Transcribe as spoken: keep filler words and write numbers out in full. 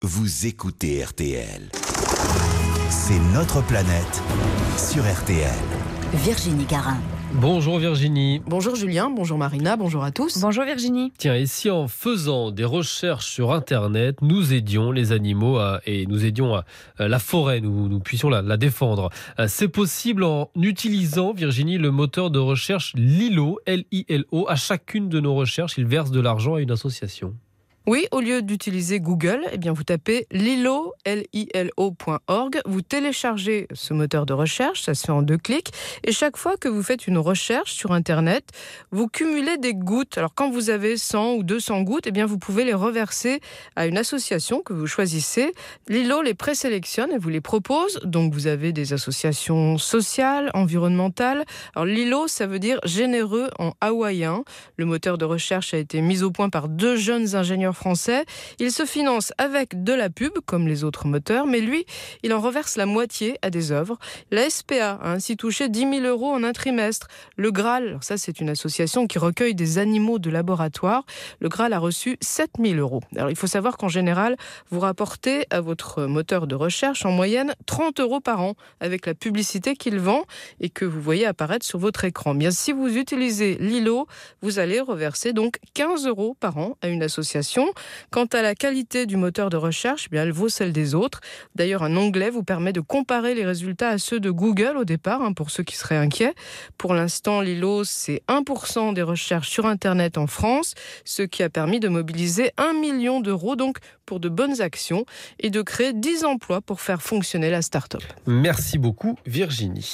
Vous écoutez R T L. C'est notre planète sur R T L. Virginie Garin. Bonjour Virginie. Bonjour Julien, bonjour Marina, bonjour à tous. Bonjour Virginie. Tiens, et si en faisant des recherches sur Internet, nous aidions les animaux à, et nous aidions à, à la forêt, nous, nous puissions la, la défendre. C'est possible en utilisant, Virginie, le moteur de recherche Lilo, L I L O. À chacune de nos recherches, il verse de l'argent à une association. Oui, au lieu d'utiliser Google, eh bien vous tapez lilo, L I L O point org, vous téléchargez ce moteur de recherche, ça se fait en deux clics, et chaque fois que vous faites une recherche sur Internet, vous cumulez des gouttes. Alors quand vous avez cent ou deux cents gouttes, eh bien vous pouvez les reverser à une association que vous choisissez. Lilo les présélectionne et vous les propose, donc vous avez des associations sociales, environnementales. Alors Lilo, ça veut dire généreux en hawaïen. Le moteur de recherche a été mis au point par deux jeunes ingénieurs français. Il se finance avec de la pub, comme les autres moteurs, mais lui, il en reverse la moitié à des œuvres. La S P A a ainsi touché dix mille euros en un trimestre. Le Graal, alors ça c'est une association qui recueille des animaux de laboratoire. Le Graal a reçu sept mille euros. Alors il faut savoir qu'en général, vous rapportez à votre moteur de recherche en moyenne trente euros par an avec la publicité qu'il vend et que vous voyez apparaître sur votre écran. Bien, si vous utilisez Lilo, vous allez reverser donc quinze euros par an à une association. Quant à la qualité du moteur de recherche, eh bien, elle vaut celle des autres. D'ailleurs, un onglet vous permet de comparer les résultats à ceux de Google au départ, hein, pour ceux qui seraient inquiets. Pour l'instant, Lilo, c'est un pour cent des recherches sur Internet en France, ce qui a permis de mobiliser un million d'euros donc pour de bonnes actions et de créer dix emplois pour faire fonctionner la start-up. Merci beaucoup Virginie.